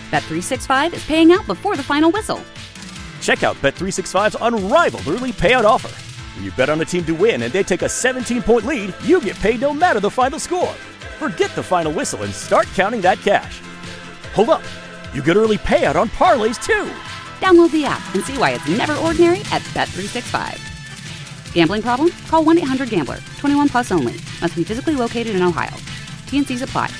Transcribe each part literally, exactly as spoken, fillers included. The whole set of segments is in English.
Bet three sixty-five is paying out before the final whistle. Check out Bet three sixty-five's unrivaled early payout offer. When you bet on a team to win and they take a seventeen-point lead, you get paid no matter the final score. Forget the final whistle and start counting that cash. Hold up. You get early payout on parlays, too. Download the app and see why it's never ordinary at Bet three sixty-five. Gambling problem? Call one eight hundred gambler. twenty-one plus only. Must be physically located in Ohio. T N Cs apply.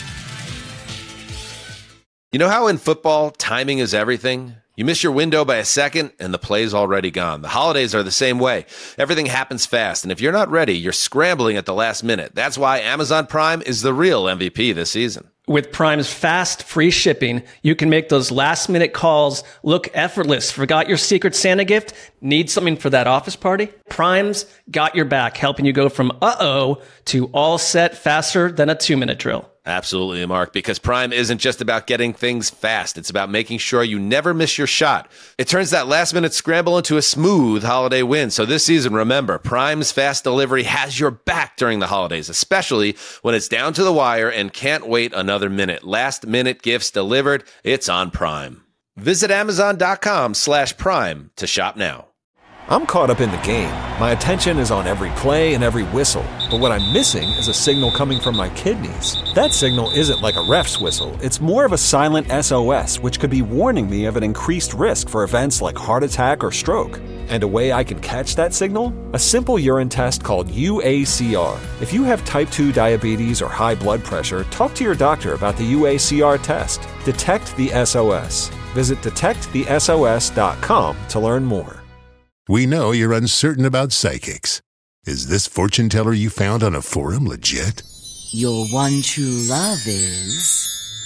You know how in football, timing is everything? You miss your window by a second, and the play's already gone. The holidays are the same way. Everything happens fast, and if you're not ready, you're scrambling at the last minute. That's why Amazon Prime is the real M V P this season. With Prime's fast, free shipping, you can make those last-minute calls look effortless. Forgot your Secret Santa gift? Need something for that office party? Prime's got your back, helping you go from uh-oh to all set faster than a two-minute drill. Absolutely, Mark, because Prime isn't just about getting things fast. It's about making sure you never miss your shot. It turns that last-minute scramble into a smooth holiday win. So this season, remember, Prime's fast delivery has your back during the holidays, especially when it's down to the wire and can't wait another minute. Last-minute gifts delivered, it's on Prime. Visit Amazon.com slash Prime to shop now. I'm caught up in the game. My attention is on every play and every whistle. But what I'm missing is a signal coming from my kidneys. That signal isn't like a ref's whistle. It's more of a silent S O S, which could be warning me of an increased risk for events like heart attack or stroke. And a way I can catch that signal? A simple urine test called U A C R. If you have type two diabetes or high blood pressure, talk to your doctor about the U A C R test. Detect the S O S. Visit detect the S O S dot com to learn more. We know you're uncertain about psychics. Is this fortune teller you found on a forum legit? Your one true love is...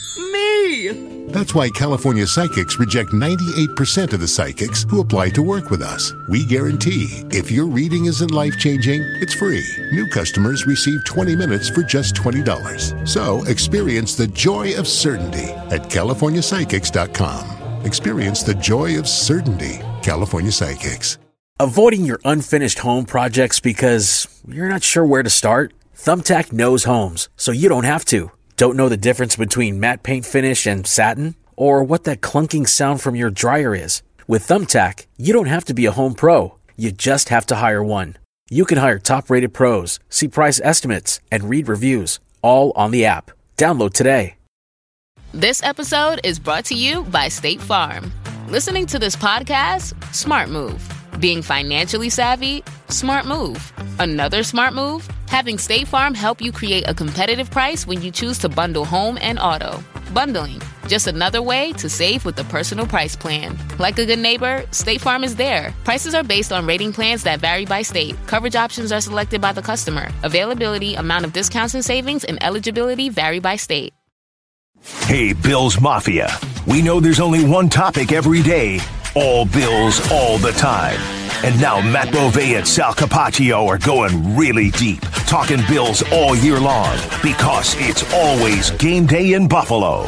me! That's why California Psychics reject ninety-eight percent of the psychics who apply to work with us. We guarantee if your reading isn't life-changing, it's free. New customers receive twenty minutes for just twenty dollars. So experience the joy of certainty at California Psychics dot com. Experience the joy of certainty. California Psychics. Avoiding your unfinished home projects because you're not sure where to start? Thumbtack knows homes, so you don't have to. Don't know the difference between matte paint finish and satin? Or what that clunking sound from your dryer is? With Thumbtack, you don't have to be a home pro. You just have to hire one. You can hire top-rated pros, see price estimates, and read reviews, all on the app. Download today. This episode is brought to you by State Farm. Listening to this podcast? Smart move. Being financially savvy? Smart move. Another smart move? Having State Farm help you create a competitive price when you choose to bundle home and auto. Bundling, just another way to save with the Personal Price Plan. Like a good neighbor, State Farm is there. Prices are based on rating plans that vary by state. Coverage options are selected by the customer. Availability, amount of discounts and savings, and eligibility vary by state. Hey, Bills Mafia. We know there's only one topic every day. All Bills, all the time. And now Matt Bove and Sal Capaccio are going really deep, talking Bills all year long, because it's always game day in Buffalo. All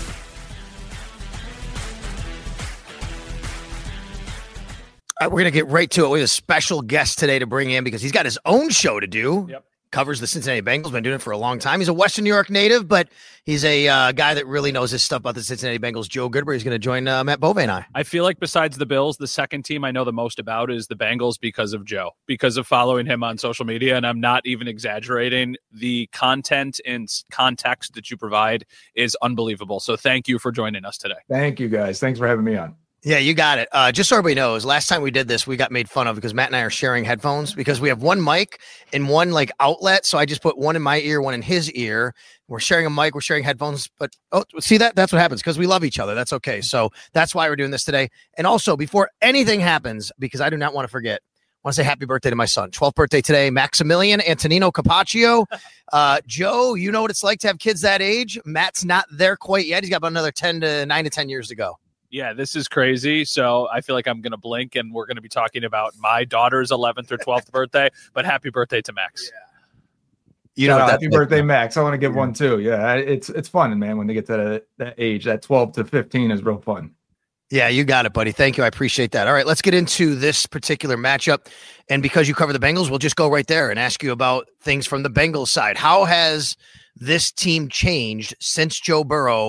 right, we're going to get right to it. We have a special guest today to bring in because he's got his own show to do. Yep. Covers the Cincinnati Bengals, been doing it for a long time. He's a Western New York native, but he's a uh, guy that really knows his stuff about the Cincinnati Bengals. Joe Goodberry is going to join uh, Matt Bove and I. I feel like besides the Bills, the second team I know the most about is the Bengals because of Joe, because of following him on social media, and I'm not even exaggerating. The content and context that you provide is unbelievable. So thank you for joining us today. Thank you, guys. Thanks for having me on. Yeah, you got it. Uh, just so everybody knows, last time we did this, we got made fun of because Matt and I are sharing headphones because we have one mic and one like outlet. So I just put one in my ear, one in his ear. We're sharing a mic, we're sharing headphones. But oh, see that? That's what happens because we love each other. That's okay. So that's why we're doing this today. And also, before anything happens, because I do not want to forget, I want to say happy birthday to my son. twelfth birthday today, Maximilian Antonino Capaccio. Uh, Joe, you know what it's like to have kids that age. Matt's not there quite yet. He's got about another ten to nine to ten years to go. Yeah, this is crazy. So I feel like I'm going to blink and we're going to be talking about my daughter's eleventh or twelfth birthday, but happy birthday to Max. Yeah. You know, happy birthday, like, Max. I want to give yeah. one too. Yeah, it's it's fun, man, when they get to that, that age. That twelve to fifteen is real fun. Yeah, you got it, buddy. Thank you. I appreciate that. All right, let's get into this particular matchup. And because you cover the Bengals, we'll just go right there and ask you about things from the Bengals side. How has this team changed since Joe Burrow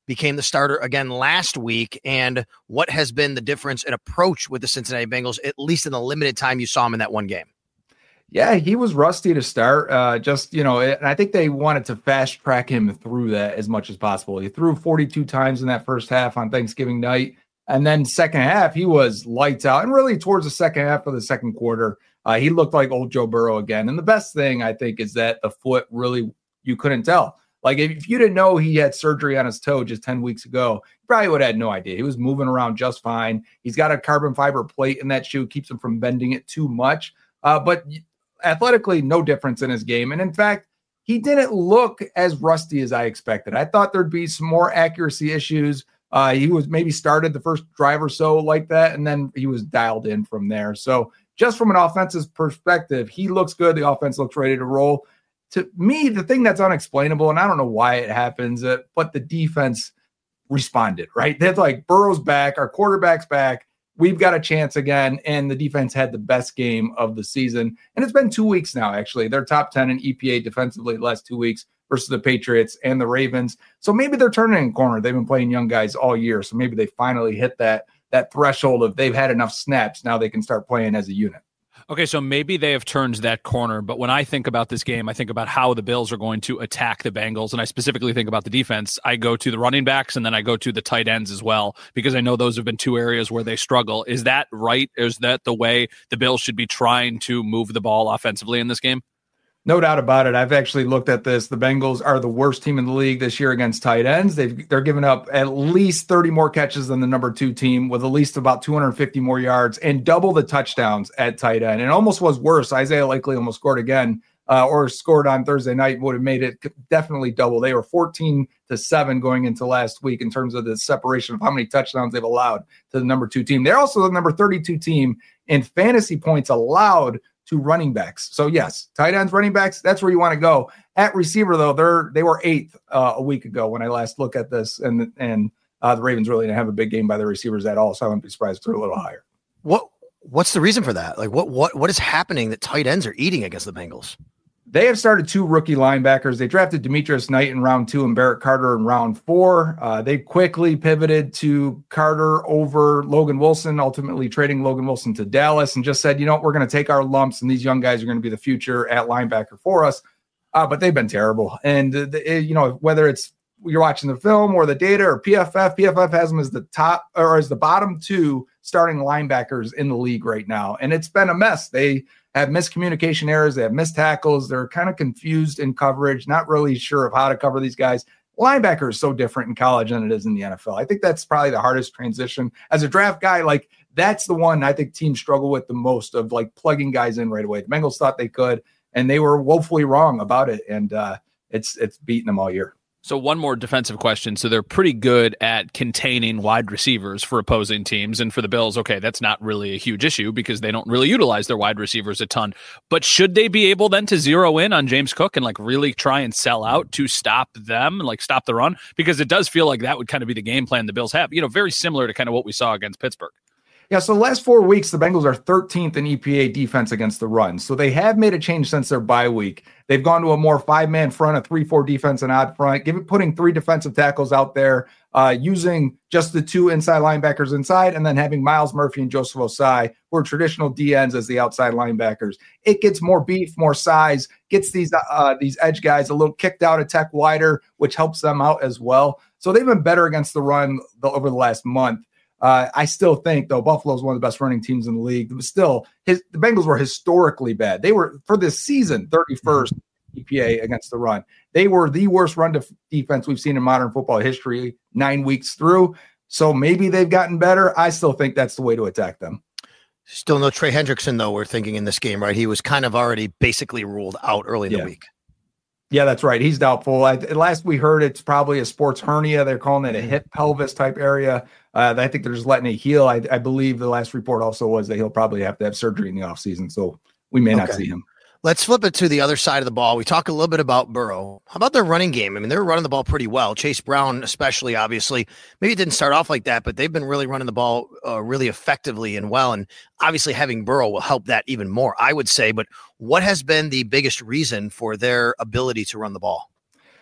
became the starter again last week. And what has been the difference in approach with the Cincinnati Bengals, at least in the limited time you saw him in that one game? Yeah, he was rusty to start. Uh, just, you know, and I think they wanted to fast track him through that as much as possible. He threw forty-two times in that first half on Thanksgiving night. And then second half, he was lights out. And really towards the second half of the second quarter, uh, he looked like old Joe Burrow again. And the best thing, I think, is that the foot really, you couldn't tell. Like, if you didn't know he had surgery on his toe just ten weeks ago, you probably would have had no idea. He was moving around just fine. He's got a carbon fiber plate in that shoe, keeps him from bending it too much. Uh, but athletically, no difference in his game. And in fact, he didn't look as rusty as I expected. I thought there'd be some more accuracy issues. Uh, he was maybe started the first drive or so like that, and then he was dialed in from there. So just from an offensive perspective, he looks good. The offense looks ready to roll. To me, the thing that's unexplainable, and I don't know why it happens, uh, but the defense responded, right? They're like, Burrow's back, our quarterback's back. We've got a chance again, and the defense had the best game of the season. And it's been two weeks now, actually. They're top ten in E P A defensively the last two weeks versus the Patriots and the Ravens. So maybe they're turning a corner. They've been playing young guys all year, so maybe they finally hit that, that threshold of they've had enough snaps. Now they can start playing as a unit. Okay, so maybe they have turned that corner, but when I think about this game, I think about how the Bills are going to attack the Bengals, and I specifically think about the defense. I go to the running backs, and then I go to the tight ends as well, because I know those have been two areas where they struggle. Is that right? Is that the way the Bills should be trying to move the ball offensively in this game? No doubt about it. I've actually looked at this. The Bengals are the worst team in the league this year against tight ends. They've, they're giving up at least thirty more catches than the number two team, with at least about two hundred fifty more yards and double the touchdowns at tight end. It almost was worse. Isaiah Likely almost scored again, uh, or scored on Thursday night, would have made it definitely double. They were fourteen to seven going into last week in terms of the separation of how many touchdowns they've allowed to the number two team. They're also the number thirty-two team in fantasy points allowed to running backs. So yes, tight ends, running backs, that's where you want to go. At receiver, though, they're they were eighth uh, a week ago when I last looked at this, and and uh, the Ravens really didn't have a big game by the receivers at all. So I wouldn't be surprised if they're a little higher. What what's the reason for that? Like what what what is happening that tight ends are eating against the Bengals? They have started two rookie linebackers. They drafted Demetrius Knight in round two and Barrett Carter in round four. Uh, they quickly pivoted to Carter over Logan Wilson, ultimately trading Logan Wilson to Dallas, and just said, you know, we're going to take our lumps, and these young guys are going to be the future at linebacker for us. Uh, but they've been terrible. And, uh, the, you know, whether it's you're watching the film or the data or P F F, P F F has them as the top or as the bottom two starting linebackers in the league right now. And it's been a mess. They have miscommunication errors. They have missed tackles. They're kind of confused in coverage, not really sure of how to cover these guys. Linebacker is so different in college than it is in the N F L. I think that's probably the hardest transition. As a draft guy, like that's the one I think teams struggle with the most, of like plugging guys in right away. The Bengals thought they could, and they were woefully wrong about it. And uh, it's it's beaten them all year. So one more defensive question. So they're pretty good at containing wide receivers for opposing teams. And for the Bills, okay, that's not really a huge issue because they don't really utilize their wide receivers a ton. But should they be able then to zero in on James Cook and like really try and sell out to stop them and like stop the run? Because it does feel like that would kind of be the game plan the Bills have, you know, very similar to kind of what we saw against Pittsburgh. Yeah, so the last four weeks, the Bengals are thirteenth in E P A defense against the run. So they have made a change since their bye week. They've gone to a more five-man front, a three four defense and odd front, give it, putting three defensive tackles out there, uh, using just the two inside linebackers inside, and then having Miles Murphy and Joseph Osai, who are traditional D Ns, as the outside linebackers. It gets more beef, more size, gets these uh, these edge guys a little kicked out, attack wider, which helps them out as well. So they've been better against the run the, over the last month. Uh, I still think, though, Buffalo is one of the best running teams in the league. But still, his, the Bengals were historically bad. They were, for this season, thirty-first E P A against the run. They were the worst run def- defense we've seen in modern football history nine weeks through. So maybe they've gotten better. I still think that's the way to attack them. Still no Trey Hendrickson, though, we're thinking in this game, right? He was kind of already basically ruled out early in yeah. the week. Yeah, that's right. He's doubtful. I, last we heard, it's probably a sports hernia. They're calling it a hip pelvis type area. Uh, I think they're just letting it heal. I, I believe the last report also was that he'll probably have to have surgery in the offseason. So we may not okay. see him. Let's flip it to the other side of the ball. We talk a little bit about Burrow. How about their running game? I mean, they're running the ball pretty well. Chase Brown, especially, obviously. Maybe it didn't start off like that, but they've been really running the ball uh, really effectively and well. And obviously having Burrow will help that even more, I would say. But what has been the biggest reason for their ability to run the ball?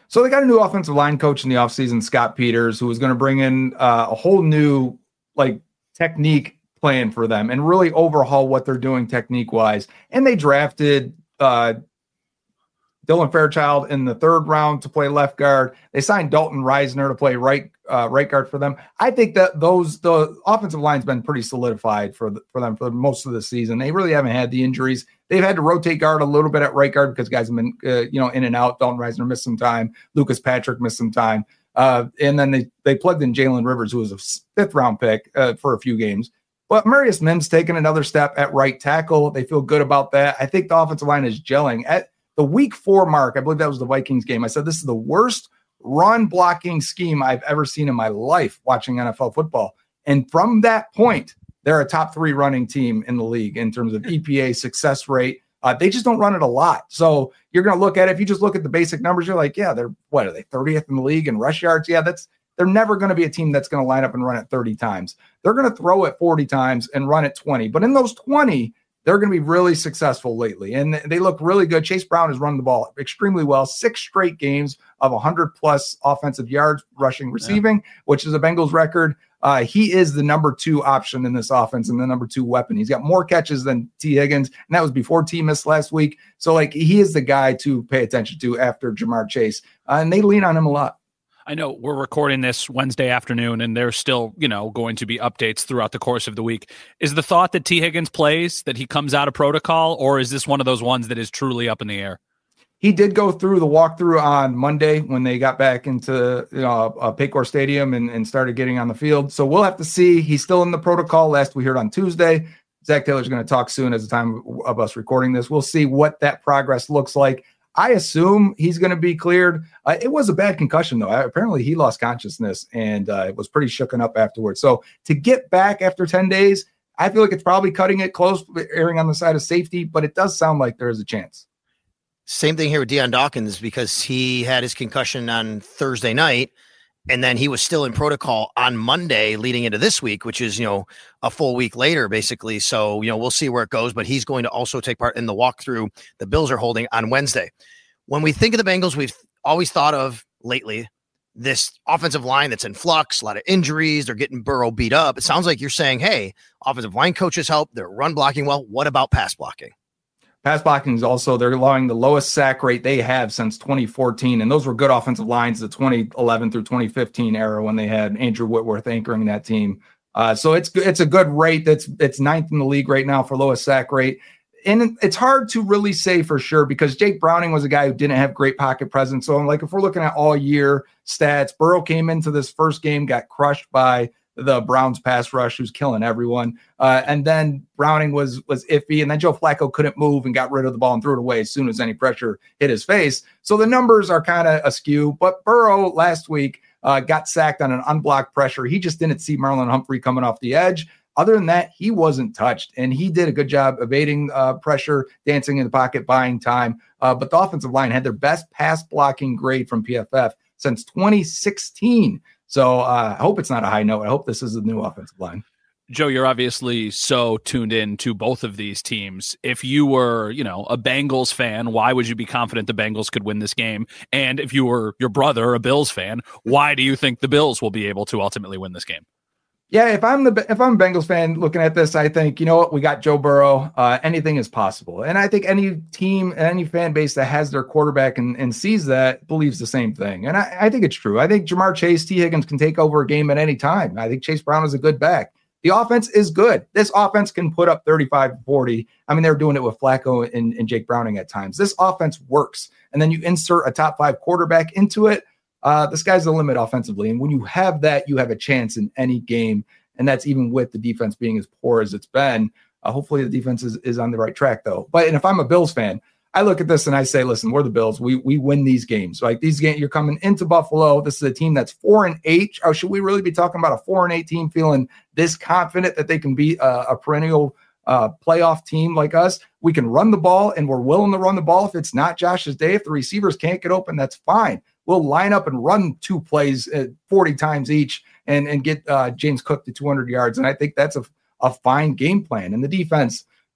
So they got a new offensive line coach in the offseason, Scott Peters, who was going to bring in uh, a whole new like technique plan for them and really overhaul what they're doing technique-wise. And they drafted uh, Dylan Fairchild in the third round to play left guard. They signed Dalton Reisner to play right uh, right guard for them. I think that those the offensive line's been pretty solidified for the, for them for most of the season. They really haven't had the injuries. They've had to rotate guard a little bit at right guard because guys have been uh, you know in and out. Dalton Reisner missed some time. Lucas Patrick missed some time. Uh, and then they they plugged in Jalen Rivers, who was a fifth round pick uh, for a few games. But Marius Mims taking another step at right tackle. They feel good about that. I think the offensive line is gelling. At the week four mark, I believe that was the Vikings game, I said this is the worst run blocking scheme I've ever seen in my life watching N F L football. And from that point, they're a top three running team in the league in terms of E P A success rate. Uh, they just don't run it a lot. So you're going to look at it. If you just look at the basic numbers, you're like, yeah, they're, what are they, thirtieth in the league in rush yards? Yeah, that's, they're never going to be a team that's going to line up and run it thirty times. They're going to throw it forty times and run it twenty. But in those twenty, they're going to be really successful lately. And they look really good. Chase Brown has run the ball extremely well. Six straight games of one hundred plus offensive yards, rushing, receiving, yeah. which is a Bengals record. Uh, he is the number two option in this offense and the number two weapon. He's got more catches than T. Higgins, and that was before T missed last week. So, like, he is the guy to pay attention to after Jamar Chase. Uh, and they lean on him a lot. I know we're recording this Wednesday afternoon, and there's still, you know, going to be updates throughout the course of the week. Is the thought that T. Higgins plays, that he comes out of protocol, or is this one of those ones that is truly up in the air? He did go through the walkthrough on Monday when they got back into you know, uh, Paycor Stadium and, and started getting on the field. So we'll have to see. He's still in the protocol. Last we heard on Tuesday. Zach Taylor's going to talk soon as the time of us recording this. We'll see what that progress looks like. I assume he's going to be cleared. Uh, it was a bad concussion, though. Apparently, he lost consciousness and uh, was pretty shooken up afterwards. So to get back after ten days, I feel like it's probably cutting it close, erring on the side of safety, but it does sound like there is a chance. Same thing here with Deion Dawkins because he had his concussion on Thursday night, and then he was still in protocol on Monday leading into this week, which is, you know, a full week later, basically. So, you know, we'll see where it goes, but he's going to also take part in the walkthrough the Bills are holding on Wednesday. When we think of the Bengals, we've always thought of lately this offensive line that's in flux, a lot of injuries, they're getting Burrow beat up. It sounds like you're saying, hey, offensive line coaches help, they're run blocking well. What about pass blocking? Pass blocking is also, they're allowing the lowest sack rate they have since twenty fourteen. And those were good offensive lines, the twenty eleven through twenty fifteen era when they had Andrew Whitworth anchoring that team. Uh, so it's it's a good rate. That's it's ninth in the league right now for lowest sack rate. And it's hard to really say for sure because Jake Browning was a guy who didn't have great pocket presence. So like if we're looking at all year stats, Burrow came into this first game, got crushed by the Browns pass rush, who's killing everyone. Uh, and then Browning was was iffy. And then Joe Flacco couldn't move and got rid of the ball and threw it away as soon as any pressure hit his face. So the numbers are kind of askew. But Burrow last week uh, got sacked on an unblocked pressure. He just didn't see Marlon Humphrey coming off the edge. Other than that, he wasn't touched. And he did a good job evading uh, pressure, dancing in the pocket, buying time. Uh, but the offensive line had their best pass blocking grade from P F F since twenty sixteen. So uh, I hope it's not a high note. I hope this is a new offensive line. Joe, you're obviously so tuned in to both of these teams. If you were, you know, a Bengals fan, why would you be confident the Bengals could win this game? And if you were your brother, a Bills fan, why do you think the Bills will be able to ultimately win this game? Yeah, if I'm the if I'm a Bengals fan looking at this, I think, you know what, we got Joe Burrow. Uh, anything is possible. And I think any team, any fan base that has their quarterback and, and sees that believes the same thing. And I, I think it's true. I think Jamar Chase, T. Higgins can take over a game at any time. I think Chase Brown is a good back. The offense is good. This offense can put up thirty-five to forty. I mean, they were doing it with Flacco and, and Jake Browning at times. This offense works. And then you insert a top five quarterback into it. Uh, the sky's the limit offensively. And when you have that, you have a chance in any game. And that's even with the defense being as poor as it's been. Uh, hopefully the defense is, is on the right track, though. But and if I'm a Bills fan, I look at this and I say, listen, we're the Bills. We we win these games. Like these games, you're coming into Buffalo. This is a team that's four and eight. Or should we really be talking about a four and eight team feeling this confident that they can be a, a perennial uh, playoff team like us? We can run the ball, and we're willing to run the ball. If it's not Josh's day, if the receivers can't get open, that's fine. We'll line up and run two plays at forty times each and, and get uh, James Cook to two hundred yards. And I think that's a, a fine game plan. And the defense,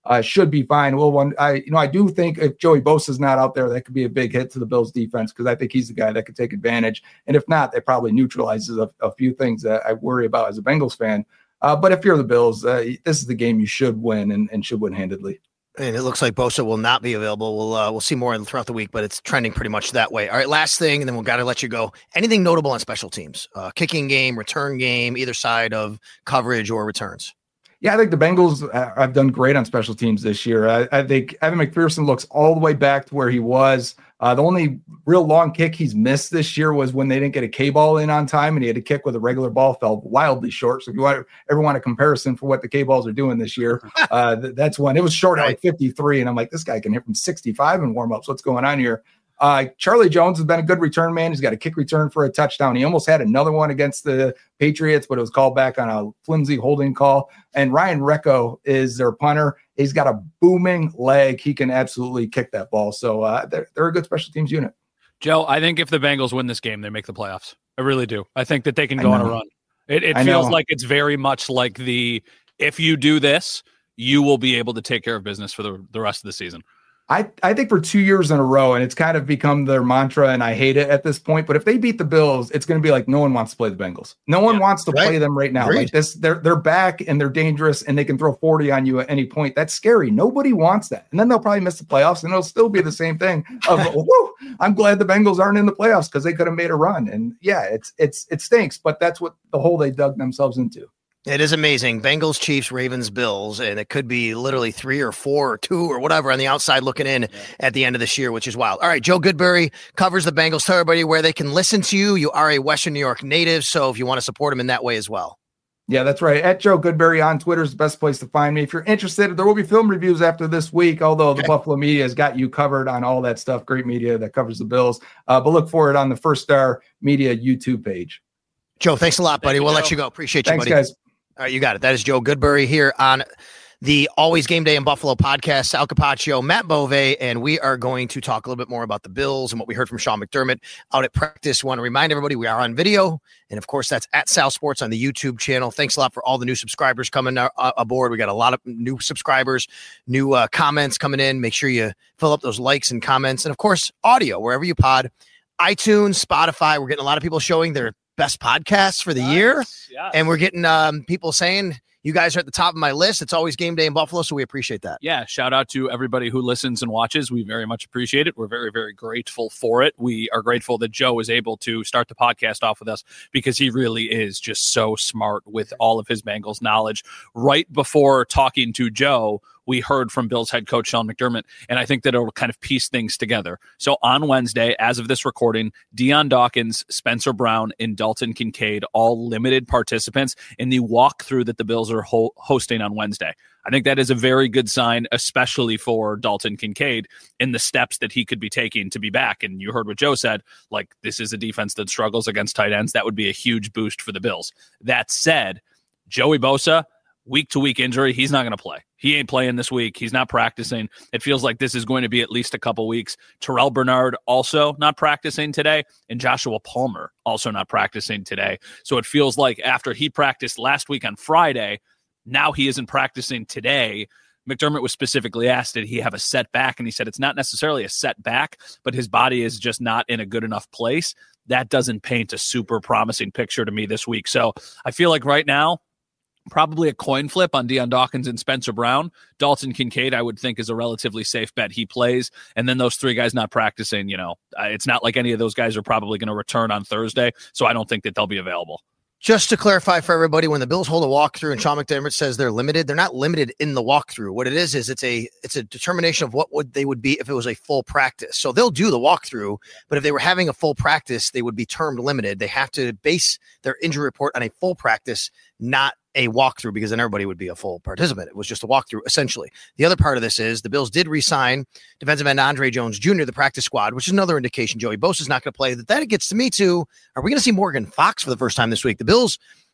uh, should be fine. Well, one, I, you know, I do think if Joey Bosa's not out there, that could be a big hit to the Bills defense because I think he's the guy that could take advantage. And if not, that probably neutralizes a, a few things that I worry about as a Bengals fan. Uh, but if you're the Bills, uh, this is the game you should win and, and should win handedly. And it looks like Bosa will not be available. We'll uh, we'll see more throughout the week, but it's trending pretty much that way. All right, last thing, and then we've got to let you go. Anything notable on special teams? Uh, kicking game, return game, either side of coverage or returns? Yeah, I think the Bengals uh, have done great on special teams this year. I, I think Evan McPherson looks all the way back to where he was. Uh, the only real long kick he's missed this year was when they didn't get a K-ball in on time, and he had to kick with a regular ball, fell wildly short. So if you want ever want a comparison for what the K-balls are doing this year, uh, th- that's one. It was short at like fifty-three, and I'm like, this guy can hit from sixty-five in warm-ups. What's going on here? Uh, Charlie Jones has been a good return man. He's got a kick return for a touchdown. He almost had another one against the Patriots, but it was called back on a flimsy holding call. And Ryan Recco is their punter. He's got a booming leg. He can absolutely kick that ball. So uh, they're, they're a good special teams unit. Joe, I think if the Bengals win this game, they make the playoffs. I really do. I think that they can go on a run. It, it feels like it's very much like the, if you do this, you will be able to take care of business for the, the rest of the season. I, I think for two years in a row, and it's kind of become their mantra, and I hate it at this point, but if they beat the Bills, it's going to be like no one wants to play the Bengals. No one yeah, wants to right. play them right now. Agreed. Like this, they're they're back, and they're dangerous, and they can throw forty on you at any point. That's scary. Nobody wants that. And then they'll probably miss the playoffs, and it'll still be the same thing of, whoo, I'm glad the Bengals aren't in the playoffs because they could have made a run. And yeah, it's it's it stinks, but that's what the hole they dug themselves into. It is amazing. Bengals, Chiefs, Ravens, Bills, and it could be literally three or four or two or whatever on the outside looking in yeah. at the end of this year, which is wild. All right, Joe Goodberry covers the Bengals. Tell everybody where they can listen to you. You are a Western New York native, so if you want to support him in that way as well. Yeah, that's right. At Joe Goodberry on Twitter is the best place to find me. If you're interested, there will be film reviews after this week, although okay. the Buffalo media has got you covered on all that stuff. Great media that covers the Bills. Uh, but look for it on the First Star Media YouTube page. Joe, thanks a lot, buddy. Thank we'll you, let you go. Appreciate you, thanks, buddy. guys. All right, you got it. That is Joe Goodberry here on the Always Game Day in Buffalo podcast. Sal Capaccio, Matt Bove, and we are going to talk a little bit more about the Bills and what we heard from Sean McDermott out at practice. We want to remind everybody we are on video, and of course, that's at Sal Sports on the YouTube channel. Thanks a lot for all the new subscribers coming uh, aboard. We got a lot of new subscribers, new uh, comments coming in. Make sure you fill up those likes and comments, and of course, audio wherever you pod, iTunes, Spotify. We're getting a lot of people showing their best podcasts for the nice. year. Yes. And we're getting um, people saying, you guys are at the top of my list. It's always game day in Buffalo, so we appreciate that. Yeah, shout out to everybody who listens and watches. We very much appreciate it. We're very, very grateful for it. We are grateful that Joe is able to start the podcast off with us because he really is just so smart with all of his Bengals knowledge. Right before talking to Joe, we heard from Bills head coach Sean McDermott, and I think that it'll kind of piece things together. So on Wednesday, as of this recording, Dion Dawkins, Spencer Brown, and Dalton Kincaid, all limited participants in the walkthrough that the Bills are ho- hosting on Wednesday. I think that is a very good sign, especially for Dalton Kincaid in the steps that he could be taking to be back. And you heard what Joe said, like this is a defense that struggles against tight ends. That would be a huge boost for the Bills. That said, Joey Bosa, week-to-week injury, he's not going to play. He ain't playing this week. He's not practicing. It feels like this is going to be at least a couple weeks. Terrell Bernard also not practicing today, and Joshua Palmer also not practicing today. So it feels like after he practiced last week on Friday, now he isn't practicing today. McDermott was specifically asked, did he have a setback? And he said it's not necessarily a setback, but his body is just not in a good enough place. That doesn't paint a super promising picture to me this week. So I feel like right now, probably a coin flip on Dion Dawkins and Spencer Brown. Dalton Kincaid, I would think, is a relatively safe bet. He plays. And then those three guys not practicing, you know, uh, it's not like any of those guys are probably going to return on Thursday. So I don't think that they'll be available. Just to clarify for everybody, when the Bills hold a walkthrough and Sean McDermott says they're limited, they're not limited in the walkthrough. What it is, is it's a it's a determination of what would they would be if it was a full practice. So they'll do the walkthrough, but if they were having a full practice, they would be termed limited. They have to base their injury report on a full practice, not a walkthrough, because then everybody would be a full participant. It was just a walkthrough, essentially. The other part of this is the Bills did re-sign defensive end Andre Jones Junior, the practice squad, which is another indication Joey Bosa is not going to play. That that gets to me too. Are we going to see Morgan Fox for the first time this week? The Bills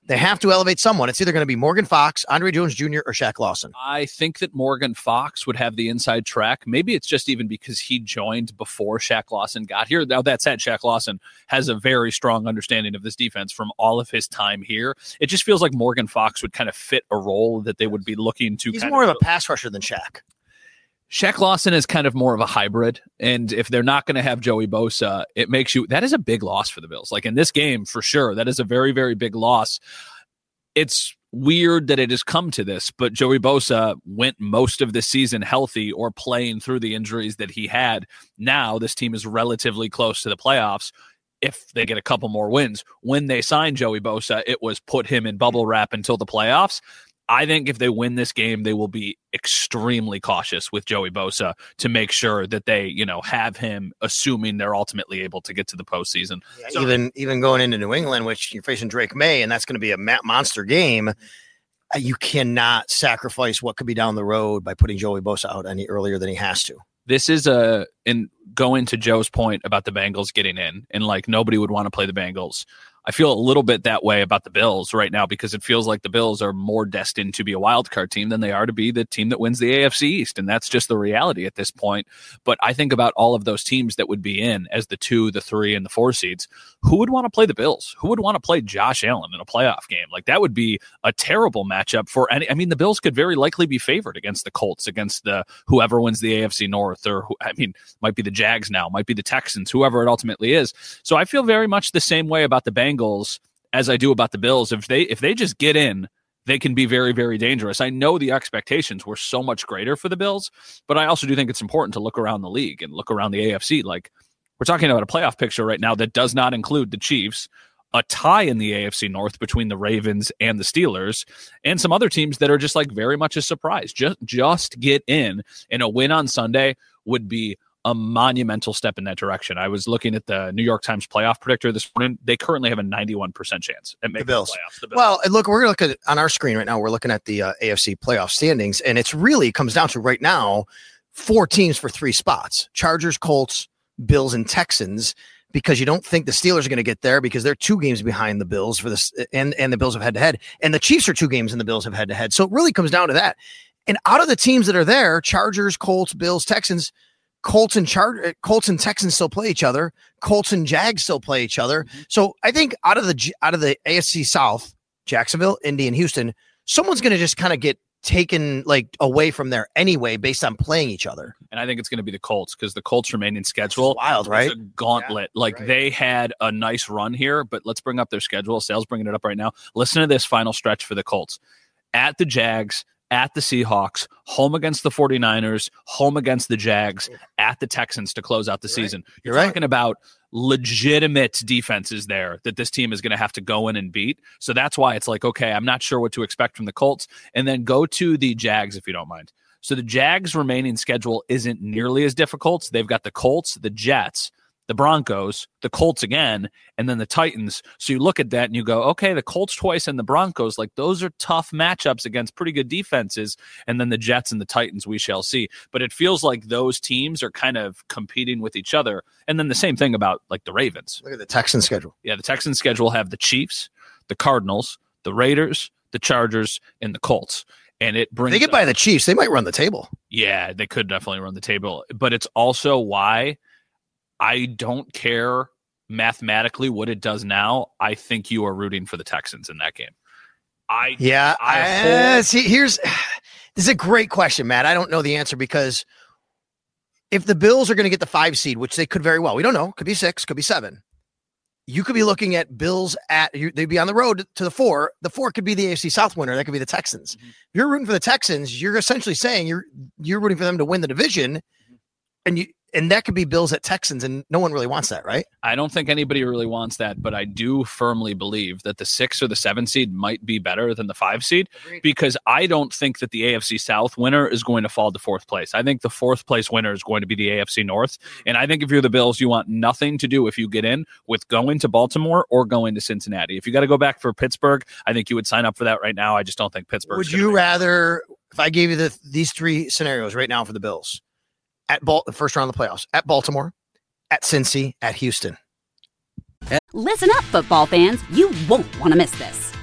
They have to elevate someone. It's either going to be Morgan Fox, Andre Jones Junior, or Shaq Lawson. I think that Morgan Fox would have the inside track. Maybe it's just even because he joined before Shaq Lawson got here. Now, that said, Shaq Lawson has a very strong understanding of this defense from all of his time here. It just feels like Morgan Fox would kind of fit a role that they would be looking to. He's kind more of, of a pass rusher than Shaq. Shaq Lawson is kind of more of a hybrid, and if they're not going to have Joey Bosa, it makes you, that is a big loss for the Bills. Like in this game, for sure, that is a very, very big loss. It's weird that it has come to this, but Joey Bosa went most of the season healthy or playing through the injuries that he had. Now this team is relatively close to the playoffs if they get a couple more wins. When they signed Joey Bosa, it was put him in bubble wrap until the playoffs. I think if they win this game, they will be extremely cautious with Joey Bosa to make sure that they, you know, have him, assuming they're ultimately able to get to the postseason. Yeah, so, even even going into New England, which you're facing Drake May, and that's going to be a monster game. You cannot sacrifice what could be down the road by putting Joey Bosa out any earlier than he has to. This is a, and going to Joe's point about the Bengals getting in, and like nobody would want to play the Bengals. I feel a little bit that way about the Bills right now because it feels like the Bills are more destined to be a wild card team than they are to be the team that wins the A F C East. And that's just the reality at this point. But I think about all of those teams that would be in as the two, the three, and the four seeds. Who would want to play the Bills? Who would want to play Josh Allen in a playoff game? Like that would be a terrible matchup for any. I mean, the Bills could very likely be favored against the Colts, against the whoever wins the A F C North, or who, I mean, might be the Jags now, might be the Texans, whoever it ultimately is. So I feel very much the same way about the Bengals as I do about the Bills. If they if they just get in, they can be very, very dangerous. I know the expectations were so much greater for the Bills, but I also do think it's important to look around the league and look around the A F C. Like we're talking about a playoff picture right now that does not include the Chiefs, a tie in the A F C North between the Ravens and the Steelers, and some other teams that are just like very much a surprise. Just just get in, and a win on Sunday would be a monumental step in that direction. I was looking at the New York Times playoff predictor this morning. They currently have a ninety-one percent chance at making the, Bills. the playoffs. The Bills. Well, look, we're going to look at on our screen right now. We're looking at the uh, A F C playoff standings, and it's really comes down to right now four teams for three spots: Chargers, Colts, Bills, and Texans. Because you don't think the Steelers are going to get there because they're two games behind the Bills for this, and and the Bills have head to head, and the Chiefs are two games and the Bills have head to head. So it really comes down to that. And out of the teams that are there, Chargers, Colts, Bills, Texans. Colts and Char- Colts and Texans still play each other. Colts and Jags still play each other. Mm-hmm. So I think out of the out of the A F C South, Jacksonville, Indy, and Houston, someone's going to just kind of get taken like away from there anyway based on playing each other. And I think it's going to be the Colts because the Colts remaining schedule it's wild, right? A gauntlet. Yeah, like right. They had a nice run here, but let's bring up their schedule. Sal's bringing it up right now. Listen to this final stretch for the Colts. At the Jags, at the Seahawks, home against the 49ers, home against the Jags, at the Texans to close out the You're season. Right. You're, You're talking right. about legitimate defenses there that this team is going to have to go in and beat. So that's why it's like, okay, I'm not sure what to expect from the Colts. And then go to the Jags, if you don't mind. So the Jags' remaining schedule isn't nearly as difficult. They've got the Colts, the Jets, the Broncos, the Colts again, and then the Titans. So you look at that and you go, okay, the Colts twice and the Broncos, like those are tough matchups against pretty good defenses. And then the Jets and the Titans, we shall see. But it feels like those teams are kind of competing with each other. And then the same thing about like the Ravens. Look at the Texans schedule. Yeah, the Texans schedule have the Chiefs, the Cardinals, the Raiders, the Chargers, and the Colts. And it brings they get by the Chiefs, they might run the table. Yeah, they could definitely run the table. But it's also why I don't care mathematically what it does now. I think you are rooting for the Texans in that game. I yeah. I uh, hold- see, here's this is a great question, Matt. I don't know the answer because if the Bills are going to get the five seed, which they could very well, we don't know, could be six, could be seven. You could be looking at Bills at you, they'd be on the road to the four. The four could be the A F C South winner. That could be the Texans. Mm-hmm. If you're rooting for the Texans, you're essentially saying you're you're rooting for them to win the division, mm-hmm. and you. And that could be Bills at Texans, and no one really wants that, right? I don't think anybody really wants that, but I do firmly believe that the six or the seven seed might be better than the five seed. Agreed. Because I don't think that the A F C South winner is going to fall to fourth place. I think the fourth place winner is going to be the A F C North. And I think if you're the Bills, you want nothing to do if you get in with going to Baltimore or going to Cincinnati. If you got to go back for Pittsburgh, I think you would sign up for that right now. I just don't think Pittsburgh. Would you rather, if I gave you the, these three scenarios right now for the Bills? At Bal- the first round of the playoffs, at Baltimore, at Cincy, at Houston. Listen up, football fans. You won't want to miss this.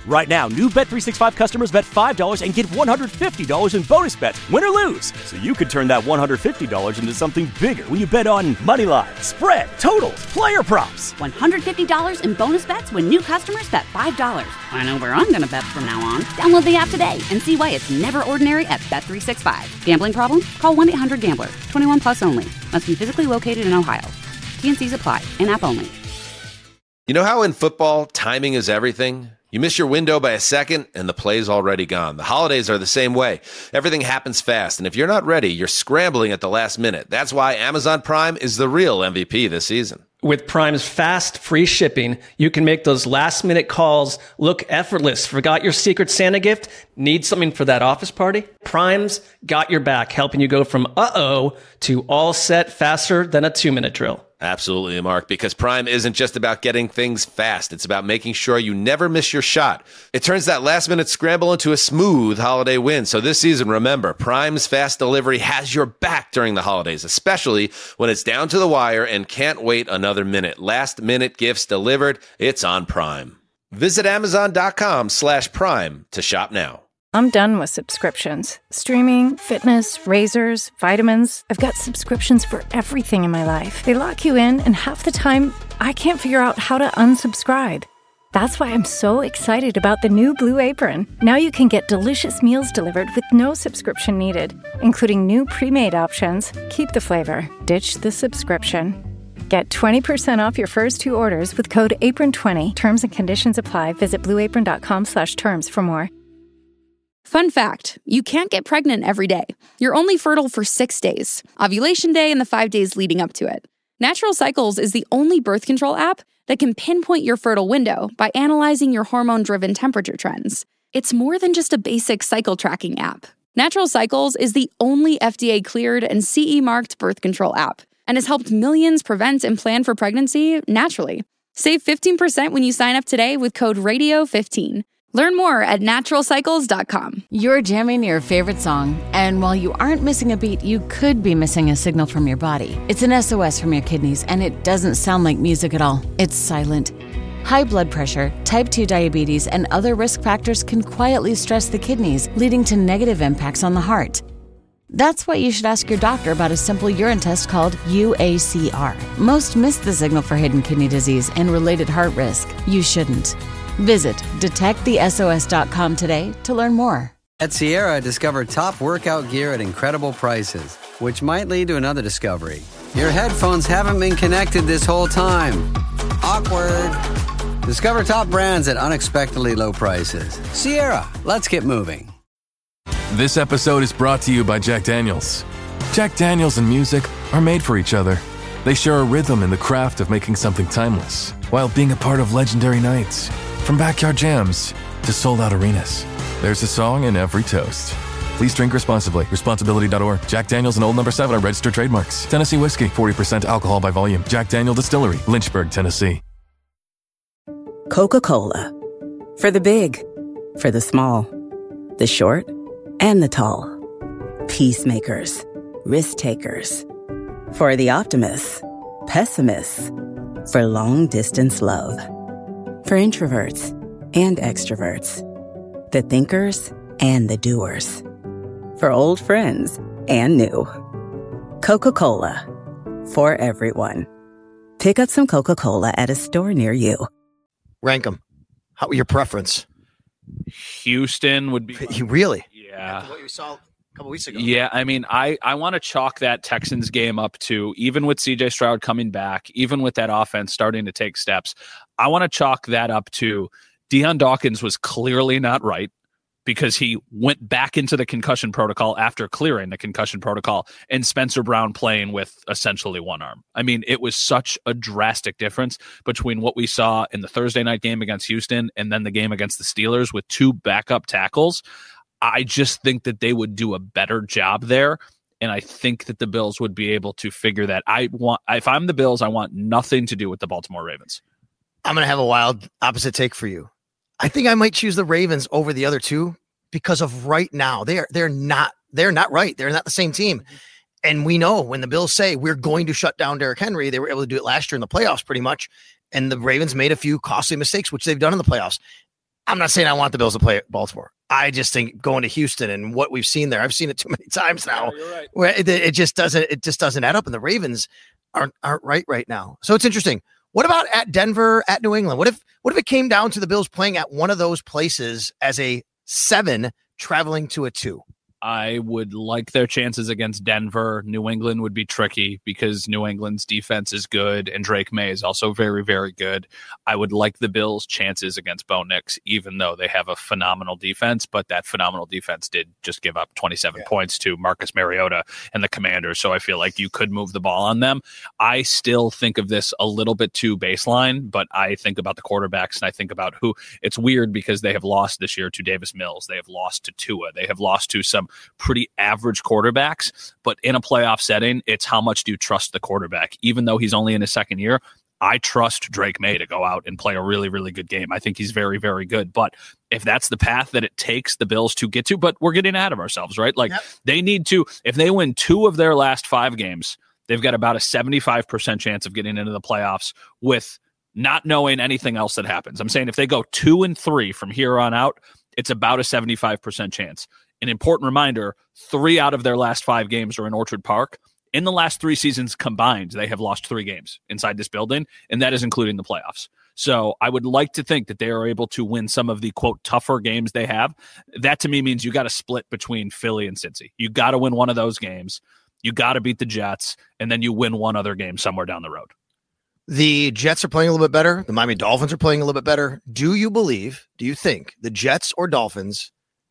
Right now, new Bet three sixty-five customers bet five dollars and get one hundred fifty dollars in bonus bets, win or lose. So you could turn that one hundred fifty dollars into something bigger when you bet on money line, spread, totals, player props. one hundred fifty dollars in bonus bets when new customers bet five dollars. I know where I'm going to bet from now on. Download the app today and see why it's never ordinary at Bet three sixty-five. Gambling problem? Call one eight hundred gambler. twenty-one plus only. Must be physically located in Ohio. T N Cs apply. In-app only. You know how in football, timing is everything? You miss your window by a second, and the play's already gone. The holidays are the same way. Everything happens fast, and if you're not ready, you're scrambling at the last minute. That's why Amazon Prime is the real M V P this season. With Prime's fast, free shipping, you can make those last-minute calls look effortless. Forgot your Secret Santa gift? Need something for that office party? Prime's got your back, helping you go from uh-oh to all set faster than a two-minute drill. Absolutely, Mark, because Prime isn't just about getting things fast. It's about making sure you never miss your shot. It turns that last-minute scramble into a smooth holiday win. So this season, remember, Prime's fast delivery has your back during the holidays, especially when it's down to the wire and can't wait another minute. Last-minute gifts delivered, it's on Prime. Visit Amazon.com slash Prime to shop now. I'm done with subscriptions. Streaming, fitness, razors, vitamins. I've got subscriptions for everything in my life. They lock you in, and half the time, I can't figure out how to unsubscribe. That's why I'm so excited about the new Blue Apron. Now you can get delicious meals delivered with no subscription needed, including new pre-made options. Keep the flavor, ditch the subscription. Get twenty percent off your first two orders with code apron twenty. Terms and conditions apply. Visit blueapron.com slash terms for more. Fun fact, you can't get pregnant every day. You're only fertile for six days, ovulation day and the five days leading up to it. Natural Cycles is the only birth control app that can pinpoint your fertile window by analyzing your hormone-driven temperature trends. It's more than just a basic cycle tracking app. Natural Cycles is the only F D A-cleared and C E-marked birth control app and has helped millions prevent and plan for pregnancy naturally. Save fifteen percent when you sign up today with code radio fifteen. Learn more at natural cycles dot com. You're jamming your favorite song, and while you aren't missing a beat, you could be missing a signal from your body. It's an S O S from your kidneys, and it doesn't sound like music at all. It's silent. High blood pressure, type two diabetes, and other risk factors can quietly stress the kidneys, leading to negative impacts on the heart. That's why you should ask your doctor about a simple urine test called U A C R. Most miss the signal for hidden kidney disease and related heart risk. You shouldn't. Visit detect the S O S dot com today to learn more. At Sierra, discover top workout gear at incredible prices, which might lead to another discovery. Your headphones haven't been connected this whole time. Awkward. Discover top brands at unexpectedly low prices. Sierra, let's get moving. This episode is brought to you by Jack Daniels. Jack Daniels and music are made for each other. They share a rhythm in the craft of making something timeless, while being a part of legendary nights. From backyard jams to sold-out arenas, there's a song in every toast. Please drink responsibly. Responsibility dot org. Jack Daniels and Old Number seven are registered trademarks. Tennessee Whiskey, forty percent alcohol by volume. Jack Daniel Distillery, Lynchburg, Tennessee. Coca-Cola. For the big, for the small, the short, and the tall. Peacemakers, risk-takers. For the optimists, pessimists. For long-distance love. For introverts and extroverts. The thinkers and the doers. For old friends and new. Coca-Cola. For everyone. Pick up some Coca-Cola at a store near you. Rank them. How your preference? Houston would be. You really? Yeah. After what you saw a couple weeks ago. Yeah, I mean, I, I want to chalk that Texans game up to, even with C J Stroud coming back, even with that offense starting to take steps, I want to chalk that up to Deion Dawkins was clearly not right because he went back into the concussion protocol after clearing the concussion protocol, and Spencer Brown playing with essentially one arm. I mean, it was such a drastic difference between what we saw in the Thursday night game against Houston and then the game against the Steelers with two backup tackles. I just think that they would do a better job there, and I think that the Bills would be able to figure that. I want, if I'm the Bills, I want nothing to do with the Baltimore Ravens. I'm going to have a wild opposite take for you. I think I might choose the Ravens over the other two because of right now. They're they're not they're not right. They're not the same team. And we know when the Bills say we're going to shut down Derrick Henry, they were able to do it last year in the playoffs pretty much. And the Ravens made a few costly mistakes, which they've done in the playoffs. I'm not saying I want the Bills to play at Baltimore. I just think going to Houston and what we've seen there, I've seen it too many times now. Yeah, you're right. Where it, it just doesn't, it just doesn't add up, and the Ravens aren't aren't right right now. So it's interesting. What about at Denver, at New England? What if what if it came down to the Bills playing at one of those places as a seven traveling to a two? I would like their chances against Denver. New England would be tricky because New England's defense is good and Drake May is also very, very good. I would like the Bills' chances against Bo Nix, even though they have a phenomenal defense, but that phenomenal defense did just give up twenty-seven yeah. points to Marcus Mariota and the Commanders, so I feel like you could move the ball on them. I still think of this a little bit too baseline, but I think about the quarterbacks and I think about who. It's weird because they have lost this year to Davis Mills. They have lost to Tua. They have lost to some pretty average quarterbacks, but in a playoff setting, it's how much do you trust the quarterback? Even though he's only in his second year, I trust Drake May to go out and play a really, really good game. I think he's very, very good. But if that's the path that it takes the Bills to get to, but we're getting ahead of ourselves, right? Like yep. they need to, if they win two of their last five games, they've got about a seventy-five percent chance of getting into the playoffs with not knowing anything else that happens. I'm saying if they go two and three from here on out, it's about a seventy-five percent chance. An important reminder, three out of their last five games are in Orchard Park. In the last three seasons combined, they have lost three games inside this building, and that is including the playoffs. So I would like to think that they are able to win some of the, quote, tougher games they have. That to me means you got to split between Philly and Cincy. You got to win one of those games. You got to beat the Jets, and then you win one other game somewhere down the road. The Jets are playing a little bit better. The Miami Dolphins are playing a little bit better. Do you believe, do you think the Jets or Dolphins,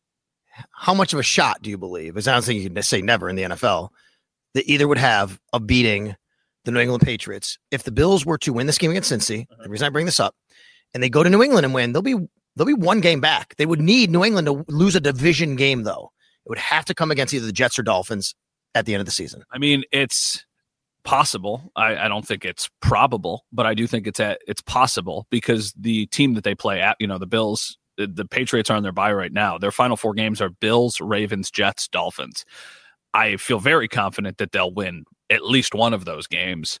how much of a shot do you believe, as I don't think you can say never in the N F L, that either would have of beating the New England Patriots? If the Bills were to win this game against Cincy, the reason I bring this up, and they go to New England and win, they'll be they'll be one game back. They would need New England to lose a division game, though. It would have to come against either the Jets or Dolphins at the end of the season. I mean, it's possible. I, I don't think it's probable, but I do think it's at, it's possible because the team that they play at, you know, the Bills, the, the Patriots are on their bye right now. Their final four games are Bills, Ravens, Jets, Dolphins. I feel very confident that they'll win at least one of those games.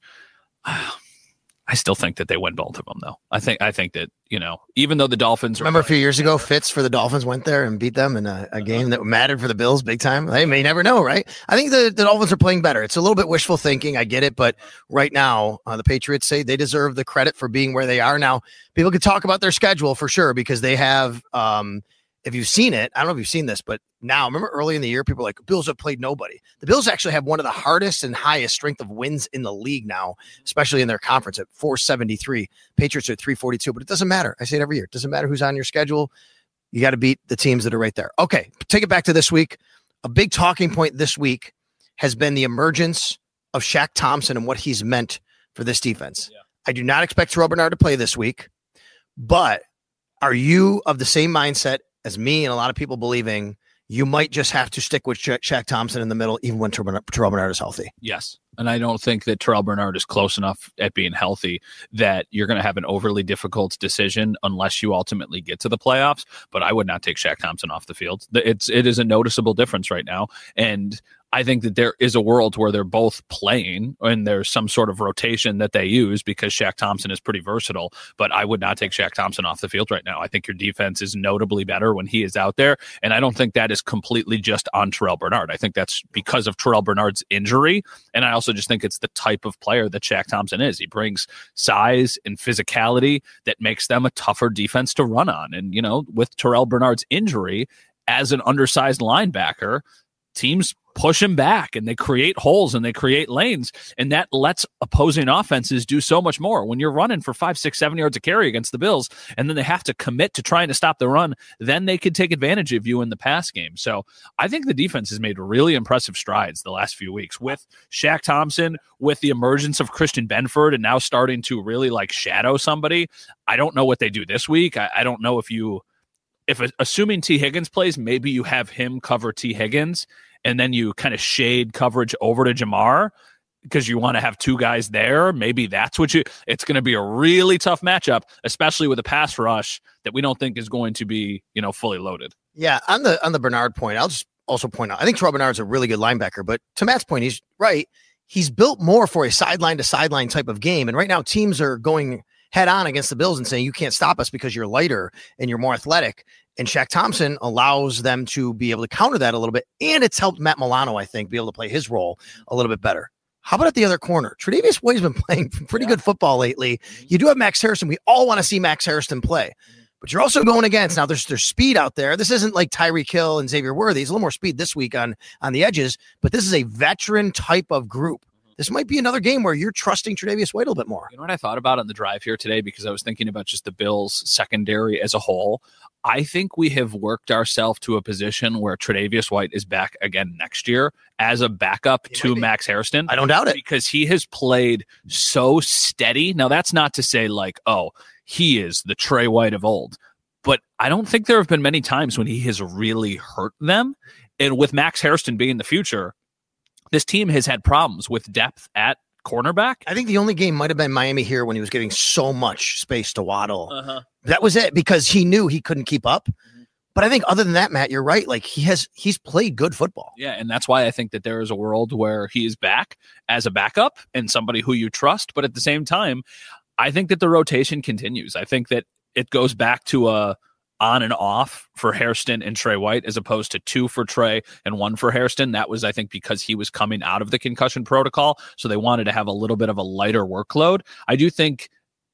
I still think that they win both of them, though. I think I think that, you know, even though the Dolphins remember a few years ago, Fitz for the Dolphins went there and beat them in a, a game that mattered for the Bills big time. They may never know, right? I think the, the Dolphins are playing better. It's a little bit wishful thinking. I get it. But right now, uh, the Patriots say they deserve the credit for being where they are. Now, people could talk about their schedule for sure because they have um, – if you've seen it, I don't know if you've seen this, but now, remember early in the year, people were like, Bills have played nobody. The Bills actually have one of the hardest and highest strength of wins in the league now, especially in their conference at four seventy-three. Patriots are at three forty-two, but it doesn't matter. I say it every year. It doesn't matter who's on your schedule. You got to beat the teams that are right there. Okay, take it back to this week. A big talking point this week has been the emergence of Shaq Thompson and what he's meant for this defense. Yeah. I do not expect Terrell Bernard to play this week, but are you of the same mindset as me and a lot of people believing you might just have to stick with Sha- Shaq Thompson in the middle, even when Terrell Bernard is healthy? Yes. And I don't think that Terrell Bernard is close enough at being healthy that you're going to have an overly difficult decision unless you ultimately get to the playoffs. But I would not take Shaq Thompson off the field. It's, it is a noticeable difference right now. And I think that there is a world where they're both playing and there's some sort of rotation that they use because Shaq Thompson is pretty versatile, but I would not take Shaq Thompson off the field right now. I think your defense is notably better when he is out there. And I don't think that is completely just on Terrell Bernard. I think that's because of Terrell Bernard's injury. And I also just think it's the type of player that Shaq Thompson is. He brings size and physicality that makes them a tougher defense to run on. And, you know, with Terrell Bernard's injury as an undersized linebacker, teams push him back and they create holes and they create lanes, and that lets opposing offenses do so much more. When you're running for five, six, seven yards of carry against the Bills, and then they have to commit to trying to stop the run, then they could take advantage of you in the pass game. So I think the defense has made really impressive strides the last few weeks with Shaq Thompson, with the emergence of Christian Benford, and now starting to really like shadow somebody. I don't know what they do this week. I, I don't know if you, if assuming T Higgins plays, maybe you have him cover T Higgins and then you kind of shade coverage over to Jamar because you want to have two guys there. Maybe that's what you, it's going to be a really tough matchup, especially with a pass rush that we don't think is going to be, you know, fully loaded. Yeah. On the, on the Bernard point, I'll just also point out, I think Terrell Bernard's a really good linebacker, but to Matt's point, he's right. He's built more for a sideline to sideline type of game. And right now teams are going head on against the Bills and saying, you can't stop us because you're lighter and you're more athletic. And Shaq Thompson allows them to be able to counter that a little bit. And it's helped Matt Milano, I think, be able to play his role a little bit better. How about at the other corner? Tre'Davious White has been playing pretty yeah. good football lately. You do have Max Harrison. We all want to see Max Harrison play. But you're also going against, now there's there's speed out there. This isn't like Tyreek Hill and Xavier Worthy. It's a little more speed this week on, on the edges, but this is a veteran type of group. This might be another game where you're trusting Tre'Davious White a little bit more. You know what I thought about on the drive here today, because I was thinking about just the Bills secondary as a whole. I think we have worked ourselves to a position where Tre'Davious White is back again next year as a backup he to Max Harrison. I don't doubt it. Because he has played so steady. Now, that's not to say like, oh, he is the Trey White of old. But I don't think there have been many times when he has really hurt them. And with Max Harrison being the future, this team has had problems with depth at cornerback. I think the only game might have been Miami here when he was giving so much space to Waddle. Uh-huh. That was it, because he knew he couldn't keep up. Mm-hmm. But I think other than that, Matt, you're right. Like he has, he's played good football. Yeah, and that's why I think that there is a world where he is back as a backup and somebody who you trust. But at the same time, I think that the rotation continues. I think that it goes back to a on and off for Hairston and Trey White, as opposed to two for Trey and one for Hairston. That was, I think, because he was coming out of the concussion protocol. So they wanted to have a little bit of a lighter workload. I do think